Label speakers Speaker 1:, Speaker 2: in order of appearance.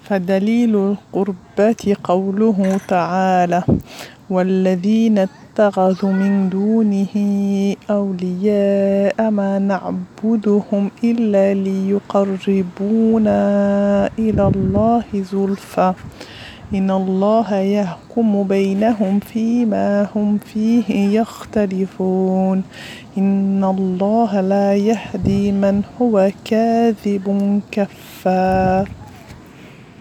Speaker 1: فدليل القربة قوله تعالى: والذين اتخذوا من دونه أولياء ما نعبدهم إلا ليقربونا إلى الله زلفى إن الله يحكم بينهم فيما هم فيه يختلفون إن الله لا يهدي من هو كاذب كفار.